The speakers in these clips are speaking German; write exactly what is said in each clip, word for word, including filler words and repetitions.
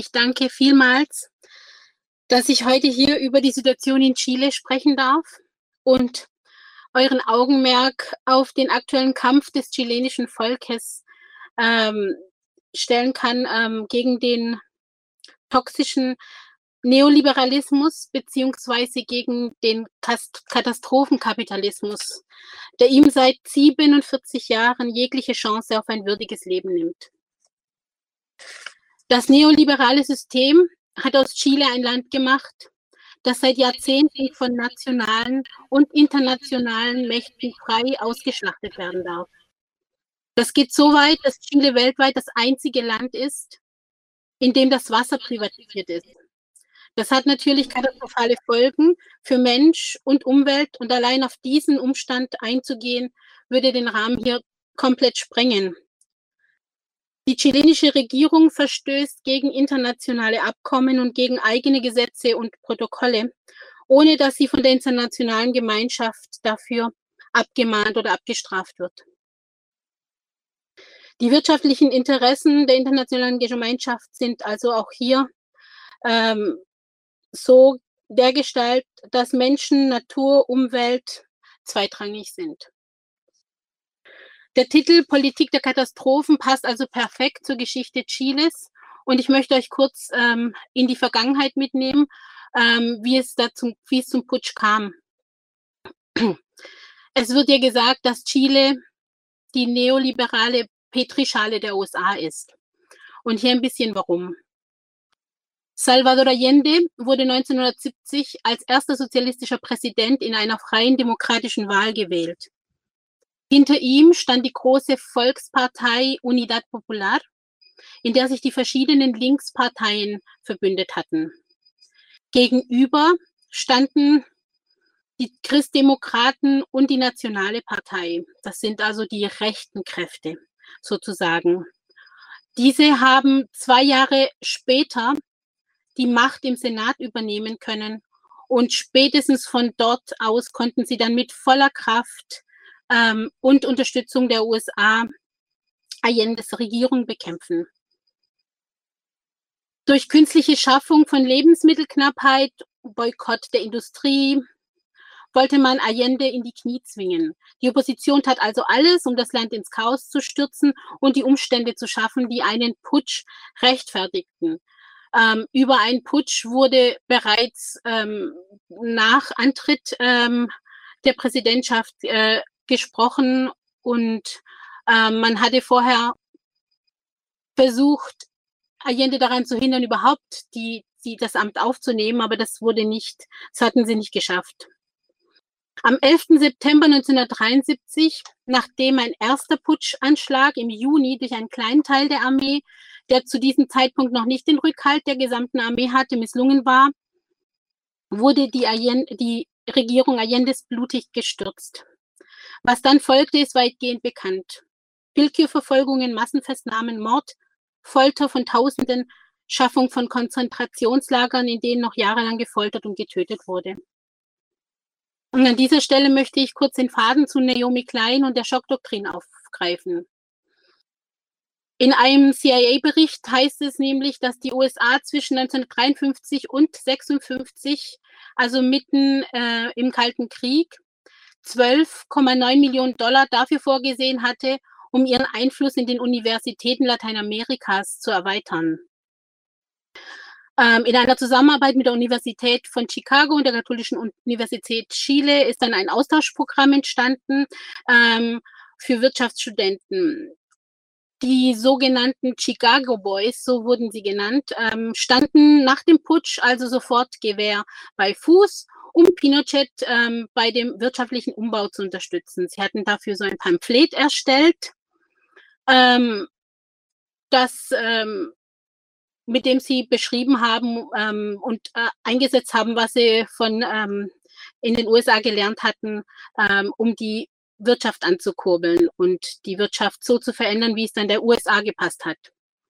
ich danke vielmals, dass ich heute hier über die Situation in Chile sprechen darf und euren Augenmerk auf den aktuellen Kampf des chilenischen Volkes ähm, stellen kann ähm, gegen den toxischen Neoliberalismus beziehungsweise gegen den Katastrophenkapitalismus, der ihm seit siebenundvierzig Jahren jegliche Chance auf ein würdiges Leben nimmt. Das neoliberale System hat aus Chile ein Land gemacht, das seit Jahrzehnten von nationalen und internationalen Mächten frei ausgeschlachtet werden darf. Das geht so weit, dass Chile weltweit das einzige Land ist, in dem das Wasser privatisiert ist. Das hat natürlich katastrophale Folgen für Mensch und Umwelt und allein auf diesen Umstand einzugehen, würde den Rahmen hier komplett sprengen. Die chilenische Regierung verstößt gegen internationale Abkommen und gegen eigene Gesetze und Protokolle, ohne dass sie von der internationalen Gemeinschaft dafür abgemahnt oder abgestraft wird. Die wirtschaftlichen Interessen der internationalen Gemeinschaft sind also auch hier ähm, so dergestalt, dass Menschen, Natur, Umwelt zweitrangig sind. Der Titel Politik der Katastrophen passt also perfekt zur Geschichte Chiles und ich möchte euch kurz ähm, in die Vergangenheit mitnehmen, ähm, wie es dazu, wie es zum Putsch kam. Es wird ja gesagt, dass Chile die neoliberale Petrischale der U S A ist. Und hier ein bisschen warum. Salvador Allende wurde neunzehnhundertsiebzig als erster sozialistischer Präsident in einer freien demokratischen Wahl gewählt. Hinter ihm stand die große Volkspartei Unidad Popular, in der sich die verschiedenen Linksparteien verbündet hatten. Gegenüber standen die Christdemokraten und die Nationale Partei. Das sind also die rechten Kräfte sozusagen. Diese haben zwei Jahre später die Macht im Senat übernehmen können und spätestens von dort aus konnten sie dann mit voller Kraft ähm, und Unterstützung der U S A Allendes Regierung bekämpfen. Durch künstliche Schaffung von Lebensmittelknappheit, Boykott der Industrie, wollte man Allende in die Knie zwingen. Die Opposition tat also alles, um das Land ins Chaos zu stürzen und die Umstände zu schaffen, die einen Putsch rechtfertigten. Ähm, über einen Putsch wurde bereits ähm, nach Antritt ähm, der Präsidentschaft äh, gesprochen und äh, man hatte vorher versucht, Allende daran zu hindern, überhaupt die, die, das Amt aufzunehmen, aber das wurde nicht, das hatten sie nicht geschafft. Am elften September neunzehnhundertdreiundsiebzig, nachdem ein erster Putschanschlag im Juni durch einen kleinen Teil der Armee, der zu diesem Zeitpunkt noch nicht den Rückhalt der gesamten Armee hatte, misslungen war, wurde die, Allende, die Regierung Allendes blutig gestürzt. Was dann folgte, ist weitgehend bekannt. Willkürverfolgungen, Massenfestnahmen, Mord, Folter von Tausenden, Schaffung von Konzentrationslagern, in denen noch jahrelang gefoltert und getötet wurde. Und an dieser Stelle möchte ich kurz den Faden zu Naomi Klein und der Schockdoktrin aufgreifen. In einem C I A-Bericht heißt es nämlich, dass die U S A zwischen neunzehnhundertdreiundfünfzig und sechsundfünfzig, also mitten äh, im Kalten Krieg, zwölf Komma neun Millionen Dollar dafür vorgesehen hatte, um ihren Einfluss in den Universitäten Lateinamerikas zu erweitern. Ähm, in einer Zusammenarbeit mit der Universität von Chicago und der Katholischen Universität Chile ist dann ein Austauschprogramm entstanden ähm, für Wirtschaftsstudenten. Die sogenannten Chicago Boys, so wurden sie genannt, ähm, standen nach dem Putsch also sofort Gewehr bei Fuß, um Pinochet ähm, bei dem wirtschaftlichen Umbau zu unterstützen. Sie hatten dafür so ein Pamphlet erstellt, ähm, das ähm, mit dem sie beschrieben haben ähm, und äh, eingesetzt haben, was sie von ähm, in den U S A gelernt hatten, ähm, um die Wirtschaft anzukurbeln und die Wirtschaft so zu verändern, wie es dann der U S A gepasst hat.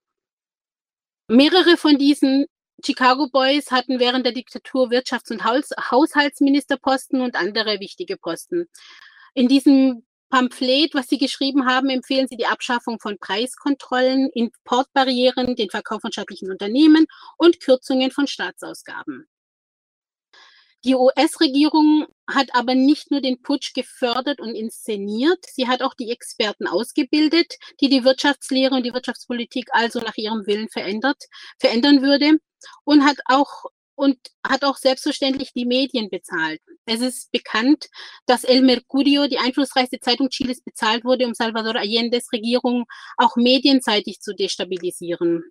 Mehrere von diesen Chicago Boys hatten während der Diktatur Wirtschafts- und Haus- Haushaltsministerposten und andere wichtige Posten. In diesem Pamphlet, was Sie geschrieben haben, empfehlen Sie die Abschaffung von Preiskontrollen, Importbarrieren, den Verkauf von staatlichen Unternehmen und Kürzungen von Staatsausgaben. Die U S-Regierung hat aber nicht nur den Putsch gefördert und inszeniert, sie hat auch die Experten ausgebildet, die die Wirtschaftslehre und die Wirtschaftspolitik also nach ihrem Willen verändert, verändern würde und hat auch und hat auch selbstverständlich die Medien bezahlt. Es ist bekannt, dass El Mercurio, die einflussreichste Zeitung Chiles, bezahlt wurde, um Salvador Allendes Regierung auch medienseitig zu destabilisieren.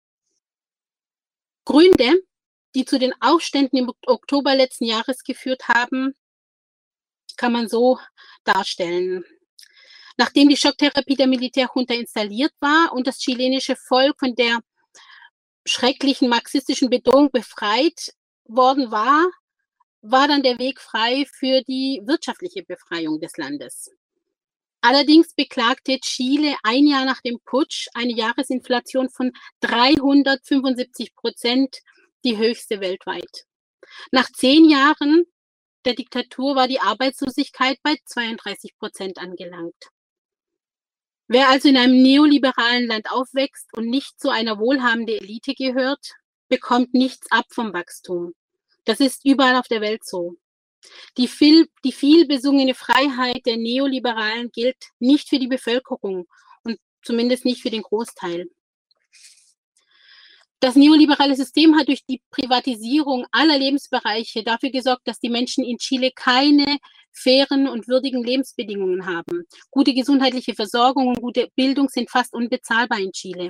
Gründe, die zu den Aufständen im Oktober letzten Jahres geführt haben, kann man so darstellen. Nachdem die Schocktherapie der Militärjunta installiert war und das chilenische Volk von der schrecklichen marxistischen Bedrohung befreit worden war, war dann der Weg frei für die wirtschaftliche Befreiung des Landes. Allerdings beklagte Chile ein Jahr nach dem Putsch eine Jahresinflation von dreihundertfünfundsiebzig Prozent, die höchste weltweit. Nach zehn Jahren der Diktatur war die Arbeitslosigkeit bei zweiunddreißig Prozent angelangt. Wer also in einem neoliberalen Land aufwächst und nicht zu einer wohlhabenden Elite gehört, bekommt nichts ab vom Wachstum. Das ist überall auf der Welt so. Die viel, die viel besungene Freiheit der Neoliberalen gilt nicht für die Bevölkerung und zumindest nicht für den Großteil. Das neoliberale System hat durch die Privatisierung aller Lebensbereiche dafür gesorgt, dass die Menschen in Chile keine fairen und würdigen Lebensbedingungen haben. Gute gesundheitliche Versorgung und gute Bildung sind fast unbezahlbar in Chile.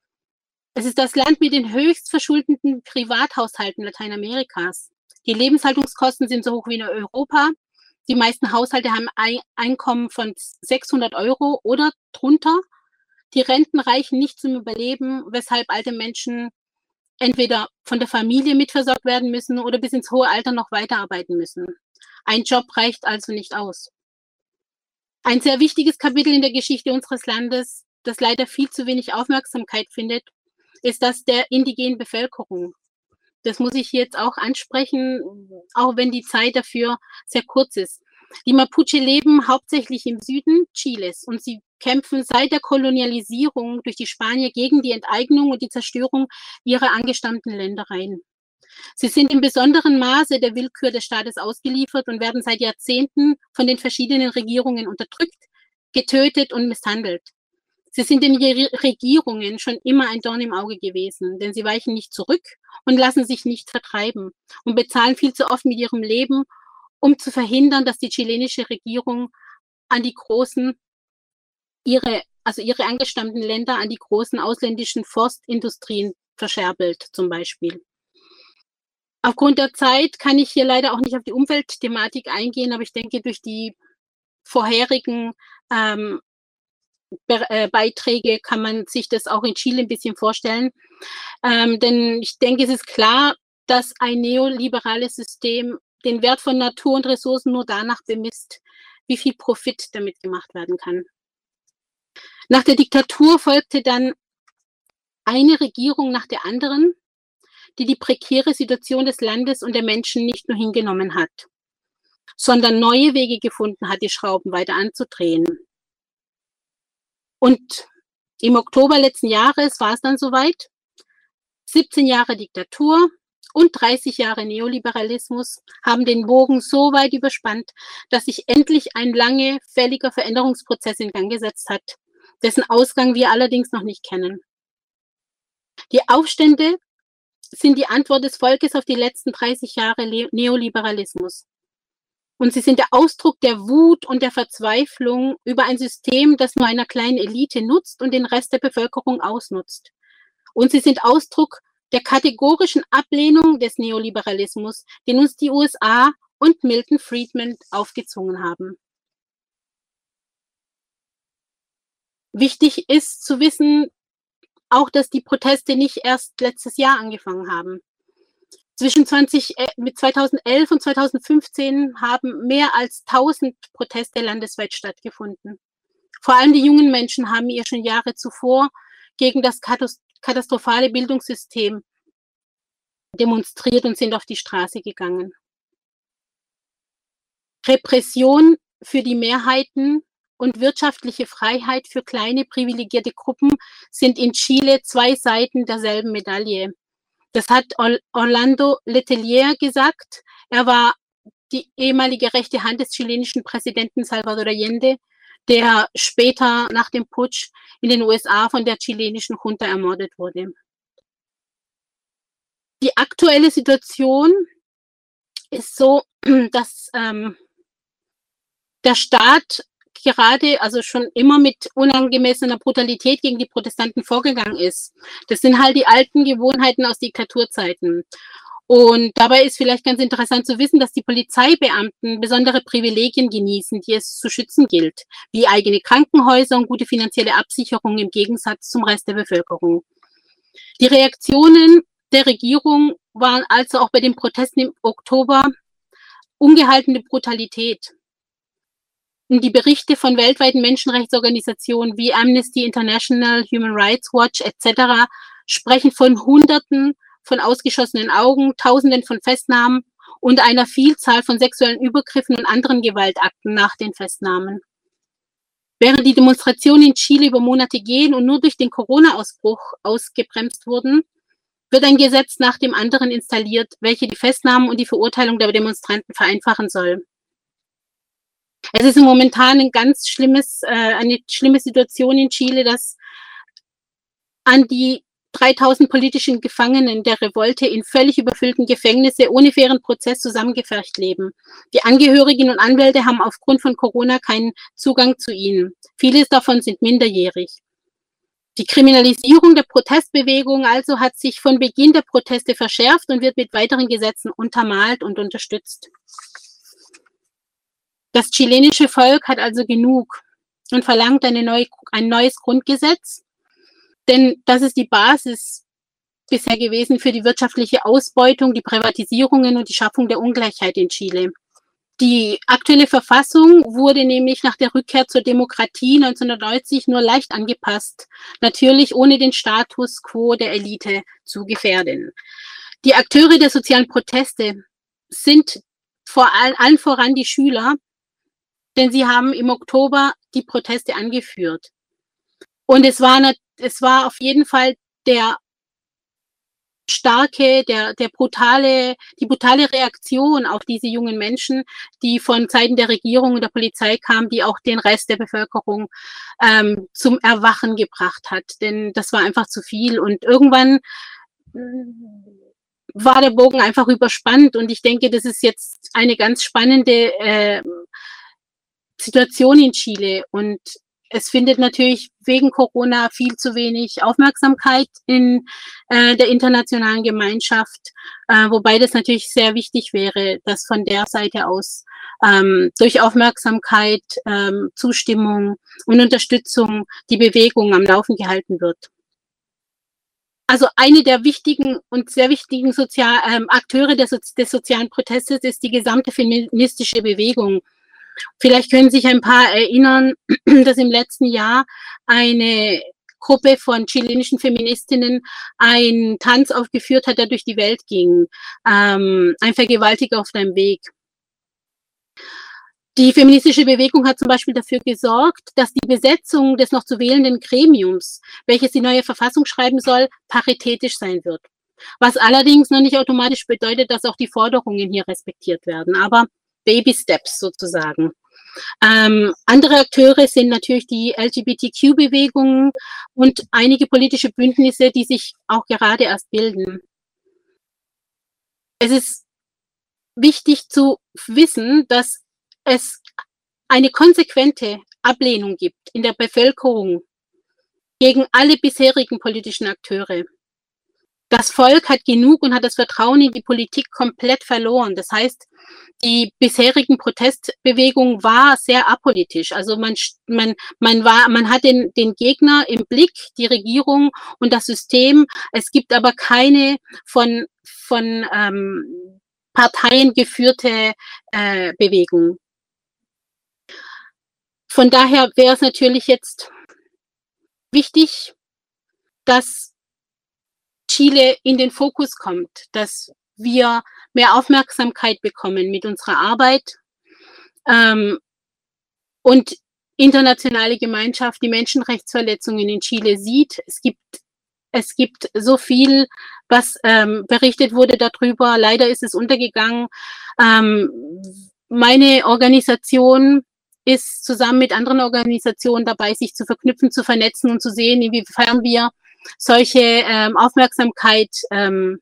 Es ist das Land mit den höchst verschuldeten Privathaushalten Lateinamerikas. Die Lebenshaltungskosten sind so hoch wie in Europa. Die meisten Haushalte haben ein Einkommen von sechshundert Euro oder drunter. Die Renten reichen nicht zum Überleben, weshalb alte Menschen entweder von der Familie mitversorgt werden müssen oder bis ins hohe Alter noch weiterarbeiten müssen. Ein Job reicht also nicht aus. Ein sehr wichtiges Kapitel in der Geschichte unseres Landes, das leider viel zu wenig Aufmerksamkeit findet, ist das der indigenen Bevölkerung. Das muss ich jetzt auch ansprechen, auch wenn die Zeit dafür sehr kurz ist. Die Mapuche leben hauptsächlich im Süden Chiles und sie kämpfen seit der Kolonialisierung durch die Spanier gegen die Enteignung und die Zerstörung ihrer angestammten Ländereien. Sie sind in besonderem Maße der Willkür des Staates ausgeliefert und werden seit Jahrzehnten von den verschiedenen Regierungen unterdrückt, getötet und misshandelt. Sie sind den Regierungen schon immer ein Dorn im Auge gewesen, denn sie weichen nicht zurück und lassen sich nicht vertreiben und bezahlen viel zu oft mit ihrem Leben, um zu verhindern, dass die chilenische Regierung an die großen, ihre, also ihre angestammten Länder an die großen ausländischen Forstindustrien verscherbelt, zum Beispiel. Aufgrund der Zeit kann ich hier leider auch nicht auf die Umweltthematik eingehen, aber ich denke, durch die vorherigen ähm, Be äh, Beiträge kann man sich das auch in Chile ein bisschen vorstellen. Ähm, denn ich denke, es ist klar, dass ein neoliberales System den Wert von Natur und Ressourcen nur danach bemisst, wie viel Profit damit gemacht werden kann. Nach der Diktatur folgte dann eine Regierung nach der anderen, die die prekäre Situation des Landes und der Menschen nicht nur hingenommen hat, sondern neue Wege gefunden hat, die Schrauben weiter anzudrehen. Und im Oktober letzten Jahres war es dann soweit. siebzehn Jahre Diktatur und dreißig Jahre Neoliberalismus haben den Bogen so weit überspannt, dass sich endlich ein lange, fälliger Veränderungsprozess in Gang gesetzt hat, dessen Ausgang wir allerdings noch nicht kennen. Die Aufstände sind die Antwort des Volkes auf die letzten dreißig Jahre Neoliberalismus. Und sie sind der Ausdruck der Wut und der Verzweiflung über ein System, das nur einer kleinen Elite nutzt und den Rest der Bevölkerung ausnutzt. Und sie sind Ausdruck der kategorischen Ablehnung des Neoliberalismus, den uns die U S A und Milton Friedman aufgezwungen haben. Wichtig ist zu wissen, auch, dass die Proteste nicht erst letztes Jahr angefangen haben. Zwischen zwanzig, äh, mit zweitausendelf und zweitausendfünfzehn haben mehr als tausend Proteste landesweit stattgefunden. Vor allem die jungen Menschen haben ihr schon Jahre zuvor gegen das katastrophale Bildungssystem demonstriert und sind auf die Straße gegangen. Repression für die Mehrheiten und wirtschaftliche Freiheit für kleine privilegierte Gruppen sind in Chile zwei Seiten derselben Medaille. Das hat Orlando Letelier gesagt. Er war die ehemalige rechte Hand des chilenischen Präsidenten Salvador Allende, der später nach dem Putsch in den U S A von der chilenischen Junta ermordet wurde. Die aktuelle Situation ist so, dass ähm, der Staat gerade, also schon immer mit unangemessener Brutalität gegen die Protestanten vorgegangen ist. Das sind halt die alten Gewohnheiten aus Diktaturzeiten. Und dabei ist vielleicht ganz interessant zu wissen, dass die Polizeibeamten besondere Privilegien genießen, die es zu schützen gilt, wie eigene Krankenhäuser und gute finanzielle Absicherung im Gegensatz zum Rest der Bevölkerung. Die Reaktionen der Regierung waren also auch bei den Protesten im Oktober ungehaltene Brutalität. Und die Berichte von weltweiten Menschenrechtsorganisationen wie Amnesty International, Human Rights Watch et cetera sprechen von Hunderten von ausgeschossenen Augen, Tausenden von Festnahmen und einer Vielzahl von sexuellen Übergriffen und anderen Gewaltakten nach den Festnahmen. Während die Demonstrationen in Chile über Monate gehen und nur durch den Corona-Ausbruch ausgebremst wurden, wird ein Gesetz nach dem anderen installiert, welche die Festnahmen und die Verurteilung der Demonstranten vereinfachen soll. Es ist momentan ein ganz schlimmes, äh, eine schlimme Situation in Chile, dass an die dreitausend politischen Gefangenen der Revolte in völlig überfüllten Gefängnisse ohne fairen Prozess zusammengepfercht leben. Die Angehörigen und Anwälte haben aufgrund von Corona keinen Zugang zu ihnen. Viele davon sind minderjährig. Die Kriminalisierung der Protestbewegung also hat sich von Beginn der Proteste verschärft und wird mit weiteren Gesetzen untermalt und unterstützt. Das chilenische Volk hat also genug und verlangt eine neue, ein neues Grundgesetz, denn das ist die Basis bisher gewesen für die wirtschaftliche Ausbeutung, die Privatisierungen und die Schaffung der Ungleichheit in Chile. Die aktuelle Verfassung wurde nämlich nach der Rückkehr zur Demokratie neunzehnhundertneunzig nur leicht angepasst, natürlich ohne den Status quo der Elite zu gefährden. Die Akteure der sozialen Proteste sind vor allem, allen voran die Schüler, denn sie haben im Oktober die Proteste angeführt. Und es war, eine, es war auf jeden Fall der starke, der, der brutale, die brutale Reaktion auf diese jungen Menschen, die von Seiten der Regierung und der Polizei kam, die auch den Rest der Bevölkerung ähm, zum Erwachen gebracht hat. Denn das war einfach zu viel. Und irgendwann war der Bogen einfach überspannt. Und ich denke, das ist jetzt eine ganz spannende äh, Situation in Chile und es findet natürlich wegen Corona viel zu wenig Aufmerksamkeit in äh, der internationalen Gemeinschaft, äh, wobei das natürlich sehr wichtig wäre, dass von der Seite aus ähm, durch Aufmerksamkeit, ähm, Zustimmung und Unterstützung die Bewegung am Laufen gehalten wird. Also eine der wichtigen und sehr wichtigen Sozial ähm, Akteure des, des sozialen Protestes ist die gesamte feministische Bewegung. Vielleicht können sich ein paar erinnern, dass im letzten Jahr eine Gruppe von chilenischen Feministinnen einen Tanz aufgeführt hat, der durch die Welt ging. Ähm, ein Vergewaltiger auf deinem Weg. Die feministische Bewegung hat zum Beispiel dafür gesorgt, dass die Besetzung des noch zu wählenden Gremiums, welches die neue Verfassung schreiben soll, paritätisch sein wird. Was allerdings noch nicht automatisch bedeutet, dass auch die Forderungen hier respektiert werden. Aber Baby Steps sozusagen. Ähm, andere Akteure sind natürlich die L G B T Q-Bewegungen und einige politische Bündnisse, die sich auch gerade erst bilden. Es ist wichtig zu wissen, dass es eine konsequente Ablehnung gibt in der Bevölkerung gegen alle bisherigen politischen Akteure. Das Volk hat genug und hat das Vertrauen in die Politik komplett verloren. Das heißt, die bisherigen Protestbewegung war sehr apolitisch. Also man, man, man war, man hat den, den Gegner im Blick, die Regierung und das System. Es gibt aber keine von, von ähm, Parteien geführte äh, Bewegung. Von daher wäre es natürlich jetzt wichtig, dass Chile in den Fokus kommt, dass wir mehr Aufmerksamkeit bekommen mit unserer Arbeit. Ähm, und internationale Gemeinschaft die Menschenrechtsverletzungen in Chile sieht. Es gibt, es gibt so viel, was ähm, berichtet wurde darüber. Leider ist es untergegangen. Ähm, meine Organisation ist zusammen mit anderen Organisationen dabei, sich zu verknüpfen, zu vernetzen und zu sehen, inwiefern wir solche ähm, Aufmerksamkeit ähm,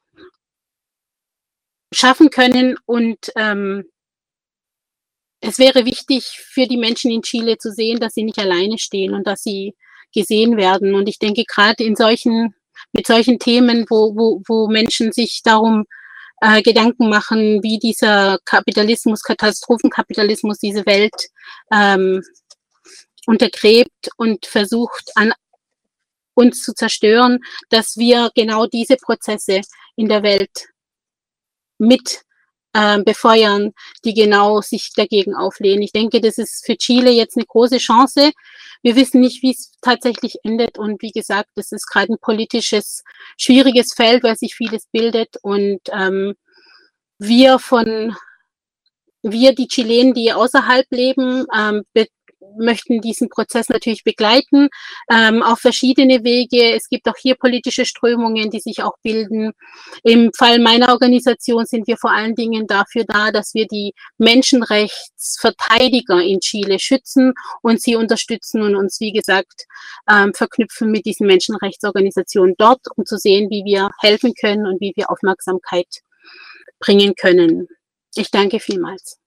schaffen können. Und ähm, es wäre wichtig für die Menschen in Chile zu sehen, dass sie nicht alleine stehen und dass sie gesehen werden. Und ich denke, gerade in solchen, mit solchen Themen, wo, wo, wo Menschen sich darum äh, Gedanken machen, wie dieser Kapitalismus, Katastrophenkapitalismus diese Welt ähm, untergräbt und versucht, an uns zu zerstören, dass wir genau diese Prozesse in der Welt mit äh, befeuern, die genau sich dagegen auflehnen. Ich denke, das ist für Chile jetzt eine große Chance. Wir wissen nicht, wie es tatsächlich endet. Und wie gesagt, das ist gerade ein politisches, schwieriges Feld, weil sich vieles bildet. Und ähm, wir von, wir, die Chilenen, die außerhalb leben, ähm, möchten diesen Prozess natürlich begleiten, ähm, auf verschiedene Wege. Es gibt auch hier politische Strömungen, die sich auch bilden. Im Fall meiner Organisation sind wir vor allen Dingen dafür da, dass wir die Menschenrechtsverteidiger in Chile schützen und sie unterstützen und uns, wie gesagt, ähm, verknüpfen mit diesen Menschenrechtsorganisationen dort, um zu sehen, wie wir helfen können und wie wir Aufmerksamkeit bringen können. Ich danke vielmals.